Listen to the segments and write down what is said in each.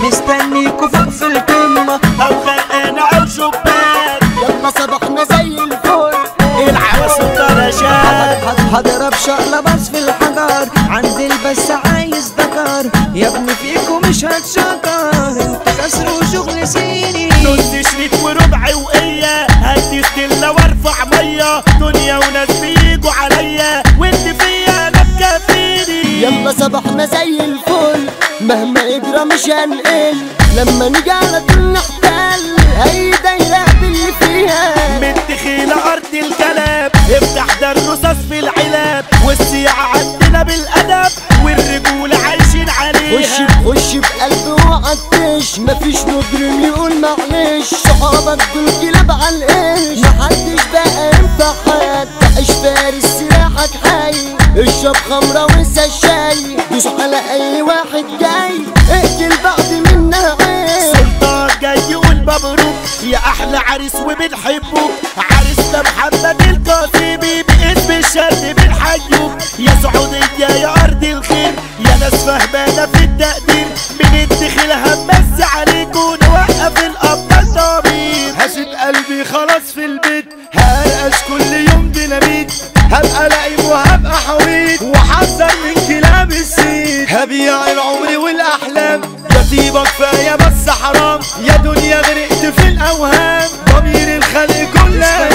مستنيكوا فوق في القمة او غرقانة او شباك. يلا صباحنا زي الفل العبس الدرجات. هضرب شقلة بس في الحجر عند البس عايز ذكر يا ابني فيكوا مش هتشكر انت كسر وشغل سيني. نص شريط وربع وقية هدي ستيلا وارفع مية دنيا وناس بيجوا عليا وانت فيا انا مكفيني. يلا صباحنا زي الفل مهما اجرى مش هنقل لما نيجي على طول نحتل اي دايرة باللي فيها. من دخيلة ارض الكلام افتح ده الرصاص في العلاب والسياعة عندنا بالادب والرجولة عايشين عليها. خش بقلب وعطش مفيش مجرم يقول معلش صحابك دول كلاب عالقش محدش بقى ينفع حياتك تعيش فارس سلاحك حي اشرب خمرة وانسى الشاي دوس على اي واحد جاي اقتل بعض منها عين. سلطان جاي يقول مبروك يا احلى عريس وبنحبه عريسنا محمد القاسمي باسم الشد بنحيوك يا سعودية يا ارض الخير يا ناس فهمانة في التقدير من الدخيل همس عليكم نوقف الابطال ضمير. هسيب قلبي خلاص في البيت هرقص كل يوم ديناميت هبقى لئيم وهبقى حويط وحذر من كلام السيد هبيع العمر والاحلام كتيبة كفاية بس حرام يا دنيا غرقت في الاوهام ضمير الخلق كلها.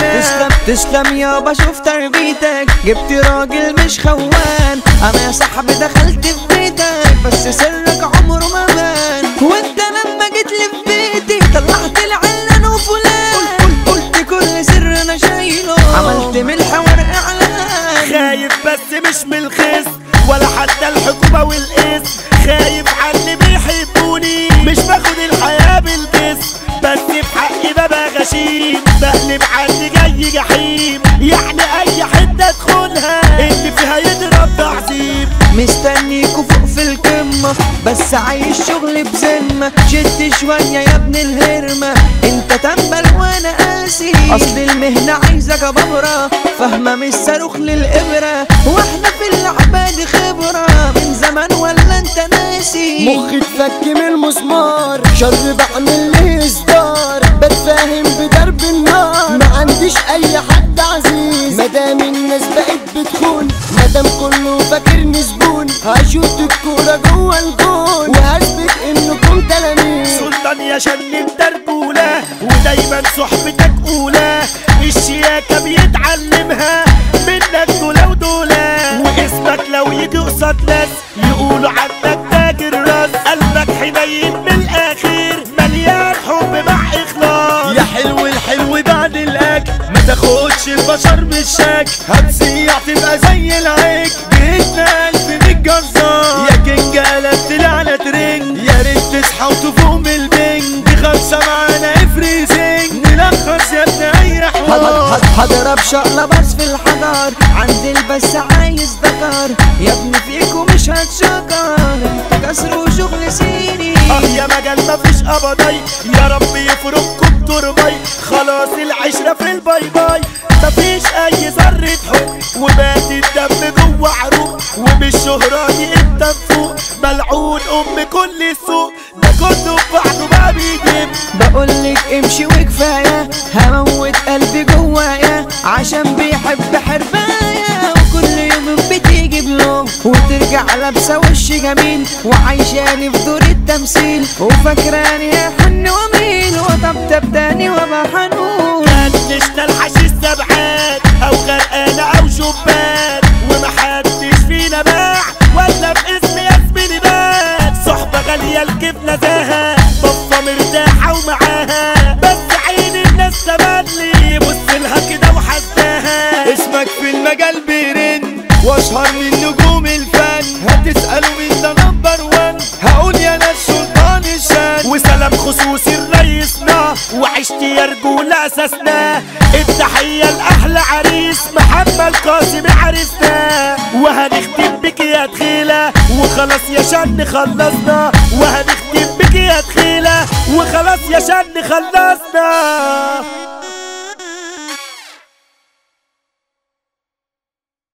تسلم يابا شوف تربيتك جبت راجل مش خوان انا يا صاحبي دخلت في بيتك بس سرك عمره ما بان وانت لما جيت لي في بيتي طلعت العلان وفلان قلت كل سر انا شايله عملت من الحوار اعلان. خايف بس مش من الخصم ولا حتى الحكومة والقسم خايف على اللي بيحبوني مش باخد الحياة بالجسم بس في حقي ببقى غشيم بقلب عندي جاي جحيم يعني اي حتة ادخلها اللي فيها يضرب تعظيم. مستنيكوا فوق في القمة بس عايش شغل بذمة شد شوية يا ابن الهرمة انت تنبل وانا قاسي اصل المهنة عايزة جبابرة فاهمة مش صاروخ للإبرة واحنا في اللعبة دي خبرة من زمان ولا انت ناسي. مخي اتفك من المسمار شر بعمل لي اصدار بتفاهم بدرب النار ما عنديش اي حد عزيز مدام الناس بقت بتخون مدام كله فاكرني زبون هشوط الكورة جوه الجون وهثبت انكم تلاميذ. سلطان يا شن مترجولة ودايما صحبتك اولى الشياكة بيتعلمها منك دولة ودولة واسمك لو يجي قصاد ناس يقولوا عنك تاجر راس قلبك حنين من الاخير مليان حب مع اخلاص. يا حلو الحلو بعد الاكل ما تاخدش البشر بالشك هتسيع تبقى زي العيك بيتنا قلب الجزار يا كينج قلبت لعنة ترنج يا ريت تصحى وتفوق من البنج دي خمسة معانا افريزنج نلخص يا ابن اي حوار. هضرب شقلة بس في الحجر عند البس عايز ذكر يا ابني فيكوا مش هتشكر انت كسر وشغل سيني. يا مجال مفيش ابداي يا رب يفرقكم ترباي خلاص العشرة في الباي باي مفيش اي ذرة حب وبات الدم جوه عروق وبالشهرة دي انت فوق ملعون ام كل السوق ده كله بعده ما بيجيب. بقولك امشي وكفاية هموت قلبي جوايا عشان بيحب حربايا وكل يوم بتيجي بلوم وترجع لابسة وش جميل وعايشاني في دور التمثيل وفاكراني حن وميل وطبطب تاني وما حنون. كنشنا الحشيش سبعات او غرقانة او شباك ومحدش فينا باع ولا باسم ياسمين بات صحبة غالية الكيف نزاهة بصة مرتاحة ومعاها بس عين الناس تملي بصلها كده وحساها. اسمك في المجال بيرن واشهر من نجوم الفن هتسألوا مين ده نمبر 1 هقول يا ناس سلطان الشان وسلام خصوصي لريسنا وعشت يا رجولة اساسنا التحية لاحلى عريس محمد قاسم عريسنا وهنختم بك يا دخيلة وخلاص يا شن خلصنا وهنختم بك يا دخيلة وخلاص يا شن خلصنا.